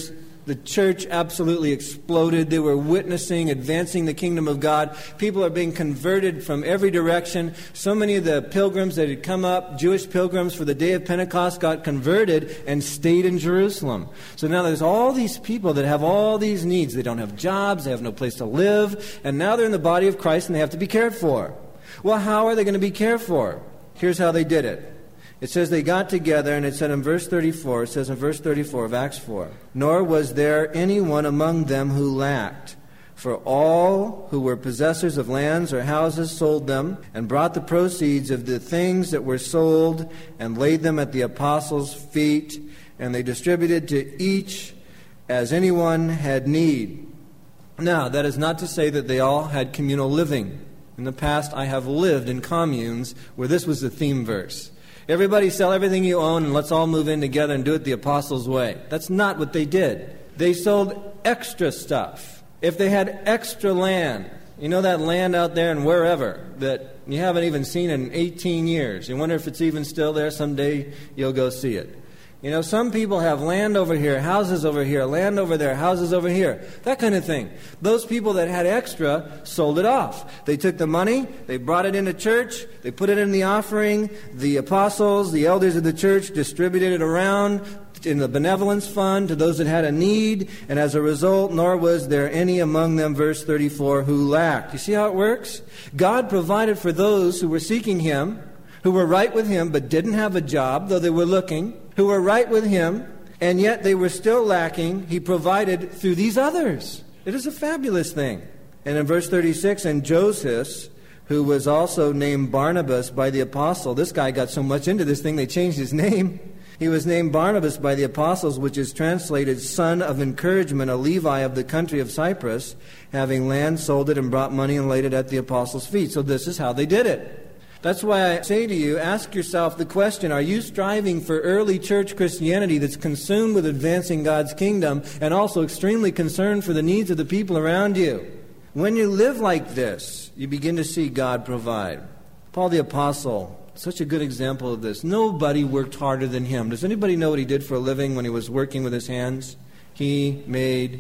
The church absolutely exploded. They were witnessing, advancing the kingdom of God. People are being converted from every direction. So many of the pilgrims that had come up, Jewish pilgrims for the day of Pentecost, got converted and stayed in Jerusalem. So now there's all these people that have all these needs. They don't have jobs, they have no place to live, and now they're in the body of Christ and they have to be cared for. Well, how are they going to be cared for? Here's how they did it. It says they got together, and it said in verse 34, it says in verse 34 of Acts 4, "Nor was there anyone among them who lacked, for all who were possessors of lands or houses sold them, and brought the proceeds of the things that were sold, and laid them at the apostles' feet, and they distributed to each as anyone had need." Now, that is not to say that they all had communal living. In the past, I have lived in communes where this was the theme verse. Everybody sell everything you own and let's all move in together and do it the apostles' way. That's not what they did. They sold extra stuff. If they had extra land, you know that land out there and wherever that you haven't even seen in 18 years. You wonder if it's even still there. Someday you'll go see it. You know, some people have land over here, houses over here, land over there, houses over here, that kind of thing. Those people that had extra sold it off. They took the money, they brought it into church, they put it in the offering. The apostles, the elders of the church distributed it around in the benevolence fund to those that had a need, and as a result, nor was there any among them, verse 34, who lacked. You see how it works? God provided for those who were seeking Him, who were right with Him but didn't have a job, though they were looking, who were right with Him, and yet they were still lacking. He provided through these others. It is a fabulous thing. And in verse 36, "And Joseph, who was also named Barnabas by the apostle," this guy got so much into this thing they changed his name. "He was named Barnabas by the apostles, which is translated son of encouragement, a Levi of the country of Cyprus, having land, sold it, and brought money and laid it at the apostles' feet." So this is how they did it. That's why I say to you, ask yourself the question, are you striving for early church Christianity that's consumed with advancing God's kingdom and also extremely concerned for the needs of the people around you? When you live like this, you begin to see God provide. Paul the Apostle, such a good example of this. Nobody worked harder than him. Does anybody know what he did for a living when he was working with his hands? He made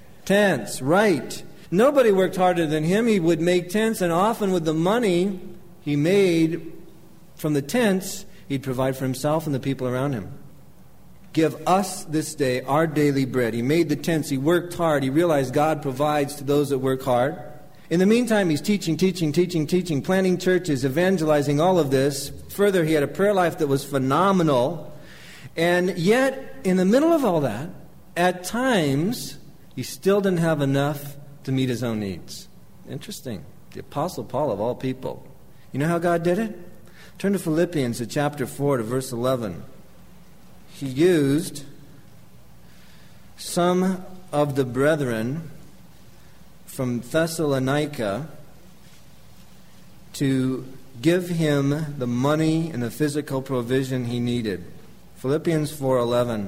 tents, right. Nobody worked harder than him. He would make tents, and often with the money he made from the tents, he'd provide for himself and the people around him. "Give us this day our daily bread." He made the tents. He worked hard. He realized God provides to those that work hard. In the meantime, he's teaching, planting churches, evangelizing, all of this. Further, he had a prayer life that was phenomenal. And yet, in the middle of all that, at times, he still didn't have enough to meet his own needs. Interesting. The Apostle Paul, of all people. You know how God did it? Turn to Philippians to chapter 4 to verse 11. He used some of the brethren from Thessalonica to give him the money and the physical provision he needed. Philippians 4:11.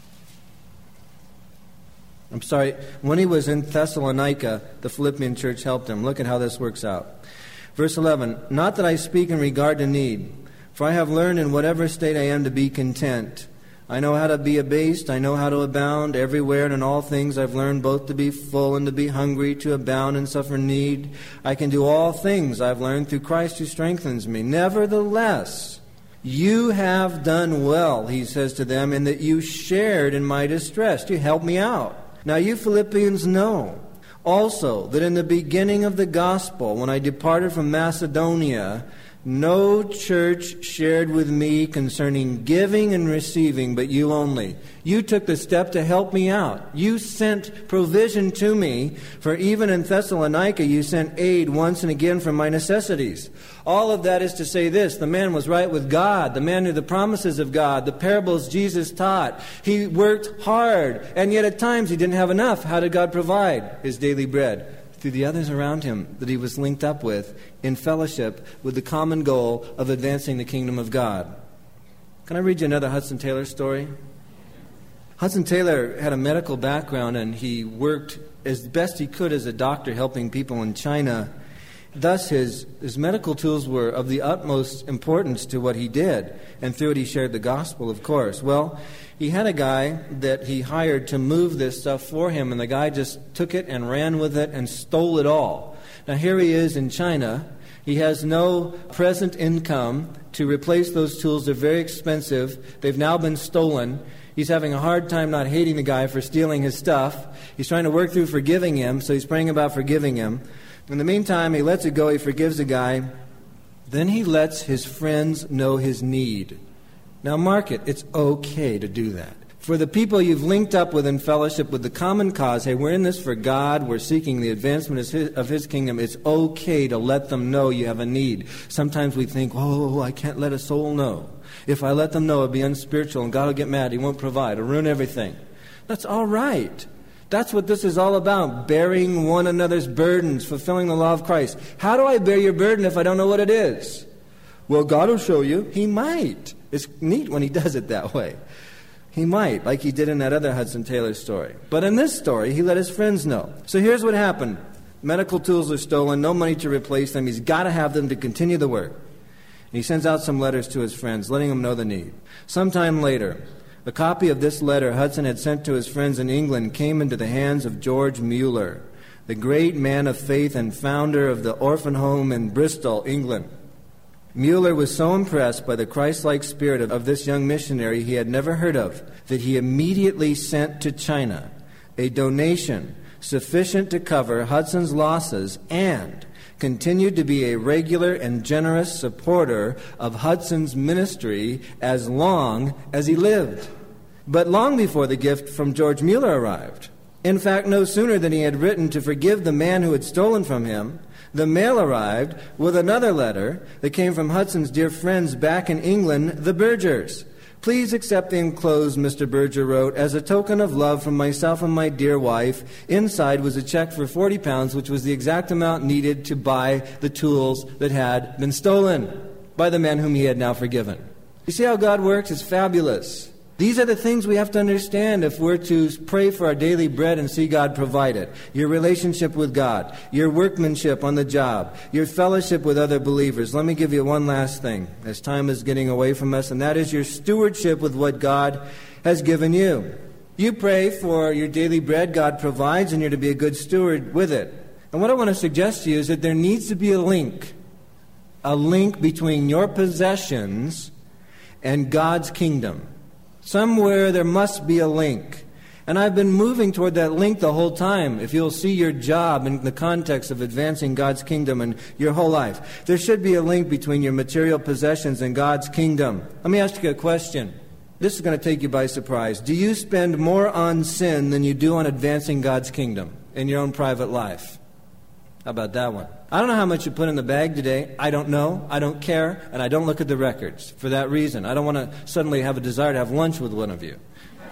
When he was in Thessalonica, the Philippian church helped him. Look at how this works out. Verse 11, "Not that I speak in regard to need, for I have learned in whatever state I am to be content. I know how to be abased, I know how to abound everywhere, and in all things I've learned both to be full and to be hungry, to abound and suffer need. I can do all things, I've learned, through Christ who strengthens me. Nevertheless, you have done well," he says to them, "in that you shared in my distress." You helped me out. "Now you Philippians know also that in the beginning of the gospel, when I departed from Macedonia, no church shared with me concerning giving and receiving, but you only. You took the step to help me out. You sent provision to me, for even in Thessalonica you sent aid once and again for my necessities." All of that is to say this: the man was right with God. The man knew the promises of God, the parables Jesus taught. He worked hard, and yet at times he didn't have enough. How did God provide his daily bread? Through the others around him that he was linked up with in fellowship with the common goal of advancing the kingdom of God. Can I read you another Hudson Taylor story? Hudson Taylor had a medical background, and he worked as best he could as a doctor helping people in China. Thus, his medical tools were of the utmost importance to what he did, and through it he shared the gospel, of course. Well, he had a guy that he hired to move this stuff for him, and the guy just took it and ran with it and stole it all. Now, here he is in China. He has no present income to replace those tools. They're very expensive. They've now been stolen. He's having a hard time not hating the guy for stealing his stuff. He's trying to work through forgiving him, so he's praying about forgiving him. In the meantime, he lets it go. He forgives the guy. Then he lets his friends know his need. Now, mark it. It's okay to do that. For the people you've linked up with in fellowship with the common cause, hey, we're in this for God, we're seeking the advancement of His kingdom, it's okay to let them know you have a need. Sometimes we think, oh, I can't let a soul know. If I let them know, it'll be unspiritual and God will get mad, He won't provide, it'll ruin everything. That's all right. That's what this is all about, bearing one another's burdens, fulfilling the law of Christ. How do I bear your burden if I don't know what it is? Well, God will show you. He might. It's neat when He does it that way. He might, like He did in that other Hudson Taylor story. But in this story, He let His friends know. So here's what happened. Medical tools are stolen, no money to replace them. He's got to have them to continue the work. And he sends out some letters to his friends, letting them know the need. Sometime later, a copy of this letter Hudson had sent to his friends in England came into the hands of George Mueller, the great man of faith and founder of the orphan home in Bristol, England. Mueller was so impressed by the Christ-like spirit of this young missionary he had never heard of that he immediately sent to China a donation sufficient to cover Hudson's losses and continued to be a regular and generous supporter of Hudson's ministry as long as he lived. But long before the gift from George Mueller arrived, in fact, no sooner than he had written to forgive the man who had stolen from him, the mail arrived with another letter that came from Hudson's dear friends back in England, the Bergers. Please accept the enclosed, Mr. Berger wrote, as a token of love from myself and my dear wife. Inside was a check for £40, which was the exact amount needed to buy the tools that had been stolen by the man whom he had now forgiven. You see how God works? It's fabulous. These are the things we have to understand if we're to pray for our daily bread and see God provide it. Your relationship with God, your workmanship on the job, your fellowship with other believers. Let me give you one last thing as time is getting away from us, and that is your stewardship with what God has given you. You pray for your daily bread God provides, and you're to be a good steward with it. And what I want to suggest to you is that there needs to be a link between your possessions and God's kingdom. Somewhere there must be a link. And I've been moving toward that link the whole time. If you'll see your job in the context of advancing God's kingdom and your whole life, there should be a link between your material possessions and God's kingdom. Let me ask you a question. This is going to take you by surprise. Do you spend more on sin than you do on advancing God's kingdom in your own private life? How about that one? I don't know how much you put in the bag today. I don't know. I don't care. And I don't look at the records for that reason. I don't want to suddenly have a desire to have lunch with one of you.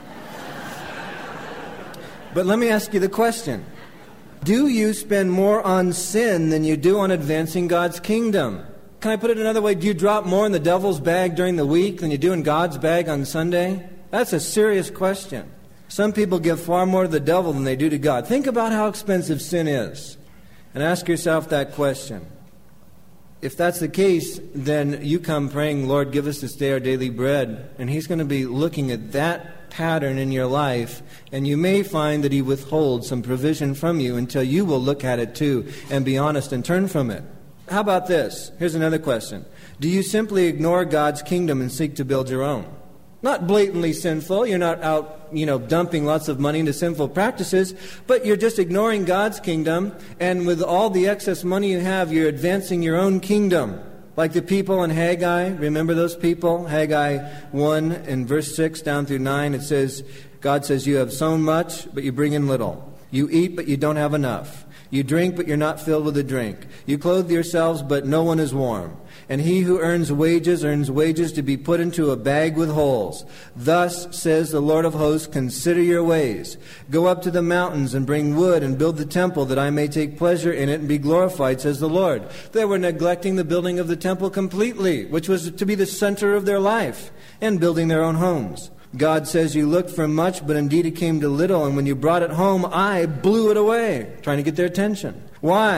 But let me ask you the question. Do you spend more on sin than you do on advancing God's kingdom? Can I put it another way? Do you drop more in the devil's bag during the week than you do in God's bag on Sunday? That's a serious question. Some people give far more to the devil than they do to God. Think about how expensive sin is. And ask yourself that question. If that's the case, then you come praying, Lord, give us this day our daily bread. And He's going to be looking at that pattern in your life. And you may find that He withholds some provision from you until you will look at it too and be honest and turn from it. How about this? Here's another question. Do you simply ignore God's kingdom and seek to build your own? Not blatantly sinful. You're not out, dumping lots of money into sinful practices, but you're just ignoring God's kingdom, and with all the excess money you have, you're advancing your own kingdom. Like the people in Haggai. Remember those people? Haggai 1 in verse 6 down through 9. It says, God says, you have sown much, but you bring in little. You eat, but you don't have enough. You drink, but you're not filled with a drink. You clothe yourselves, but no one is warm. And he who earns wages to be put into a bag with holes. Thus says the Lord of hosts, consider your ways. Go up to the mountains and bring wood and build the temple that I may take pleasure in it and be glorified, says the Lord. They were neglecting the building of the temple completely, which was to be the center of their life, and building their own homes. God says, you looked for much, but indeed it came to little, and when you brought it home, I blew it away, trying to get their attention. Why?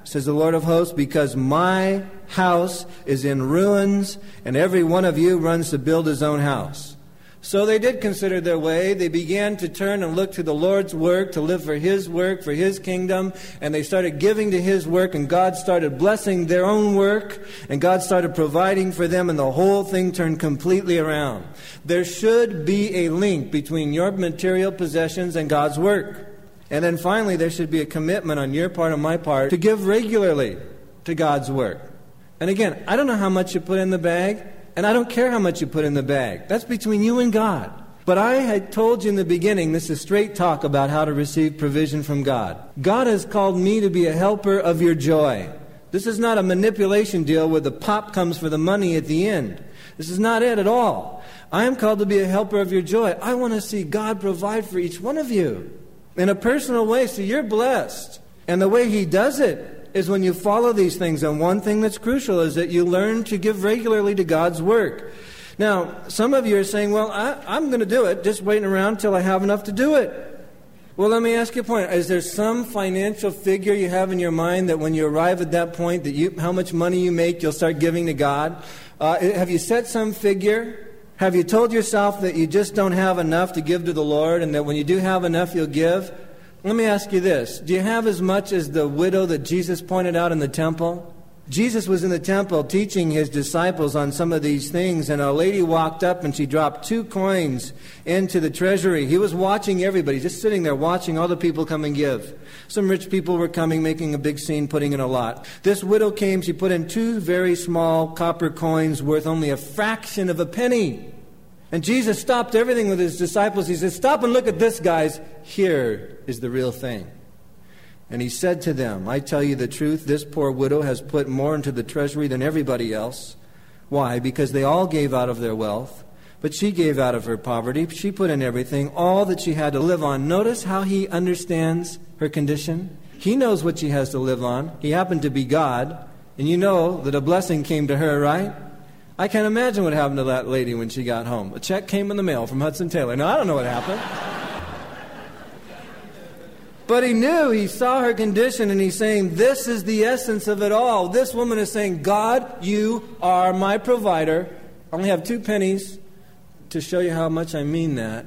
says the Lord of hosts, because my house is in ruins, and every one of you runs to build his own house. So they did consider their way. They began to turn and look to the Lord's work, to live for his work, for his kingdom. And they started giving to his work, and God started blessing their own work, and God started providing for them, and the whole thing turned completely around. There should be a link between your material possessions and God's work. And then finally, there should be a commitment on your part and my part to give regularly to God's work. And again, I don't know how much you put in the bag, and I don't care how much you put in the bag. That's between you and God. But I had told you in the beginning, this is straight talk about how to receive provision from God. God has called me to be a helper of your joy. This is not a manipulation deal where the pop comes for the money at the end. This is not it at all. I am called to be a helper of your joy. I want to see God provide for each one of you in a personal way, so you're blessed. And the way he does it is when you follow these things. And one thing that's crucial is that you learn to give regularly to God's work. Now, some of you are saying, well, I'm going to do it, just waiting around until I have enough to do it. Well, let me ask you a point. Is there some financial figure you have in your mind that when you arrive at that point, that how much money you make, you'll start giving to God? Have you set some figure? Have you told yourself that you just don't have enough to give to the Lord, and that when you do have enough, you'll give? Let me ask you this. Do you have as much as the widow that Jesus pointed out in the temple? Jesus was in the temple teaching his disciples on some of these things, and a lady walked up and she dropped 2 coins into the treasury. He was watching everybody, just sitting there watching all the people come and give. Some rich people were coming, making a big scene, putting in a lot. This widow came, she put in 2 very small copper coins worth only a fraction of a penny. And Jesus stopped everything with his disciples. He said, stop and look at this, guys. Here is the real thing. And he said to them, I tell you the truth, this poor widow has put more into the treasury than everybody else. Why? Because they all gave out of their wealth, but she gave out of her poverty. She put in everything, all that she had to live on. Notice how he understands her condition. He knows what she has to live on. He happened to be God, and you know that a blessing came to her, right? I can't imagine what happened to that lady when she got home. A check came in the mail from Hudson Taylor. Now, I don't know what happened. But he knew, he saw her condition, and he's saying, this is the essence of it all. This woman is saying, God, you are my provider. I only have 2 pennies to show you how much I mean that.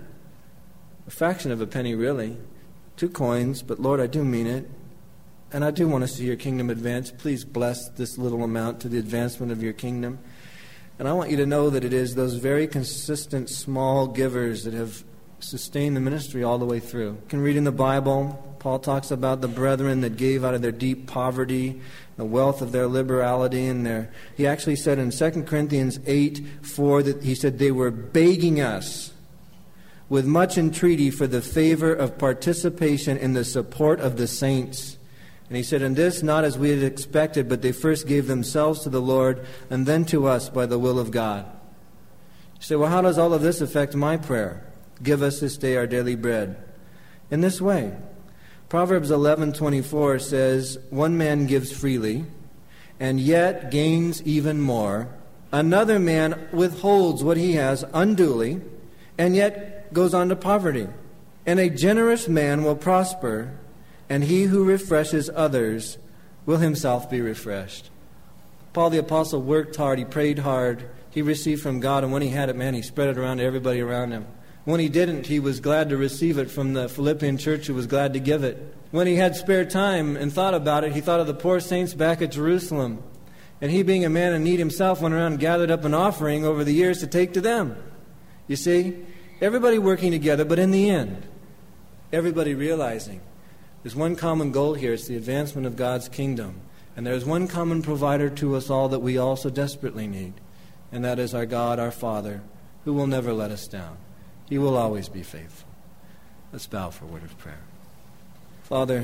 A fraction of a penny, really. 2 coins, but Lord, I do mean it. And I do want to see your kingdom advance. Please bless this little amount to the advancement of your kingdom. And I want you to know that it is those very consistent small givers that have sustained the ministry all the way through. You can read in the Bible, Paul talks about the brethren that gave out of their deep poverty, the wealth of their liberality, and he actually said in 2 Corinthians 8:4 that he said they were begging us with much entreaty for the favor of participation in the support of the saints. And he said, and this not as we had expected, but they first gave themselves to the Lord and then to us by the will of God. You say, well, how does all of this affect my prayer? Give us this day our daily bread. In this way, Proverbs 11:24 says, one man gives freely and yet gains even more. Another man withholds what he has unduly and yet goes on to poverty. And a generous man will prosper, and he who refreshes others will himself be refreshed. Paul the Apostle worked hard, he prayed hard, he received from God, and when he had it, man, he spread it around to everybody around him. When he didn't, he was glad to receive it from the Philippian church who was glad to give it. When he had spare time and thought about it, he thought of the poor saints back at Jerusalem. And he, being a man in need himself, went around and gathered up an offering over the years to take to them. You see, everybody working together, but in the end, everybody realizing there's one common goal here. It's the advancement of God's kingdom. And there's one common provider to us all that we all so desperately need. And that is our God, our Father, who will never let us down. He will always be faithful. Let's bow for a word of prayer. Father,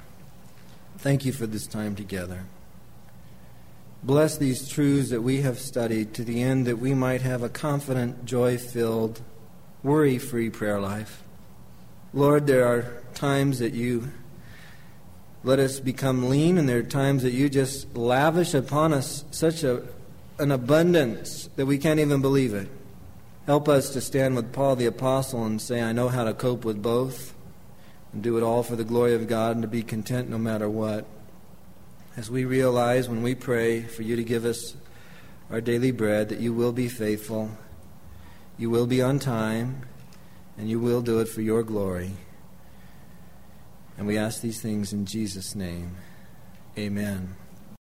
thank you for this time together. Bless these truths that we have studied to the end that we might have a confident, joy-filled, worry-free prayer life. Lord, there are times that you let us become lean, and there are times that you just lavish upon us such an abundance that we can't even believe it. Help us to stand with Paul the Apostle and say, I know how to cope with both, and do it all for the glory of God, and to be content no matter what. as we realize when we pray for you to give us our daily bread, that you will be faithful, you will be on time, and you will do it for your glory. And we ask these things in Jesus' name. Amen.